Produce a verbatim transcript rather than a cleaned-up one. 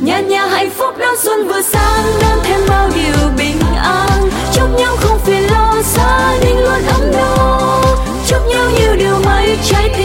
nhà nhà hạnh phúc đón xuân vừa sang, đón thêm bao điều bình an. Chúc nhau không phiền lo, gia đình luôn ấm no, chúc nhau nhiều điều may trái tim